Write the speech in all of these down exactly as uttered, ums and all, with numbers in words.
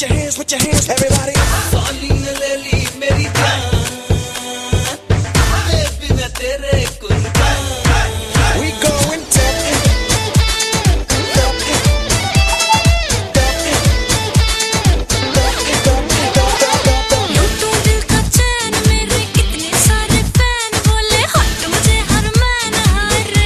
put your hands, put your hands, everybody. साली ने ले ली मेरी जान, बेबी मैं तेरे कुर्बान. We going down, down, down, down, down, down. लूटो दिल का चैन मेरे कितने सारे फैन बोले हट मुझे हर मैन हारे.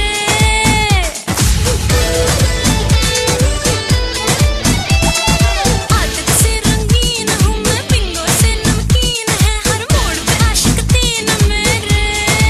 आदत से रंगीन हूँ मैं पिंगों से नमकीन है हर मोड़ पे आशिक तीन मेरे.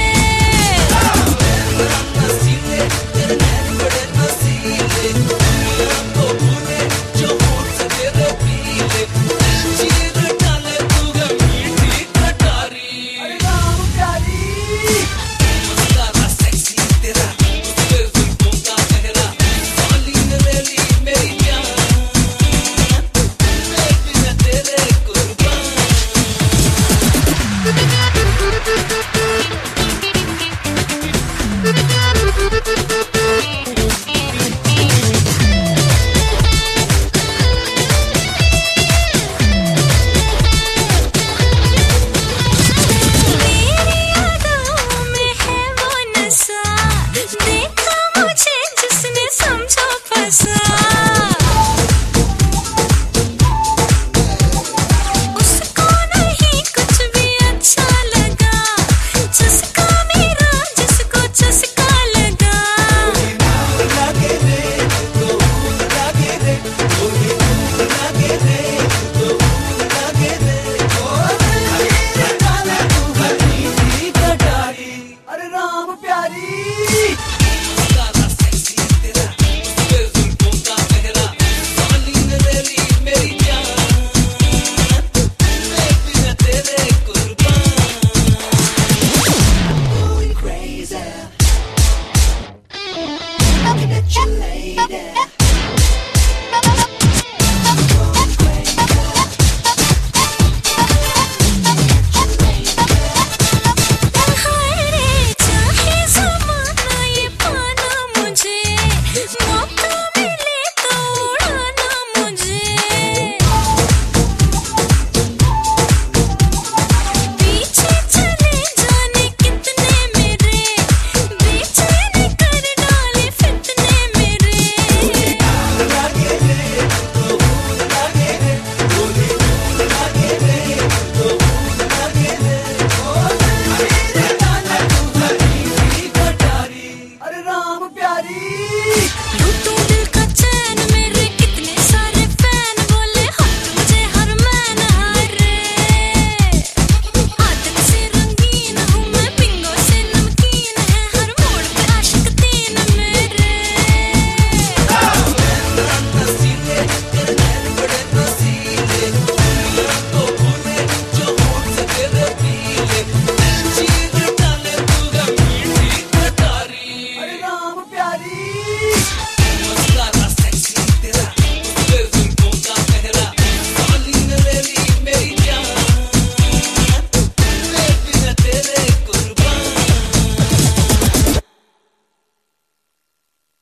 नसीले तेरे नैन बड़े नसीले, तो भूले जो होठ से तेरे पीले. चीर डाले तू ग मीठी कटारी. अरे राम प्यारी, मस्ताना सेक्सी तेरा, उसके जुल्फों का गहरा. साली ने ले ली मेरी जान, बेबी मैं तेरे कुर्बान. मेरी यादों में है वो नशा, देखा मुझे जिसने समझा फंसा. उसको नहीं कुछ भी अच्छा लगा, चस्का मेरा जिसको चस्का लगा. लागे रे तो लागे रे, ओही लागे रे तो लागे रे. ओ डाले तू हरी कटारी. अरे राम प्यारी.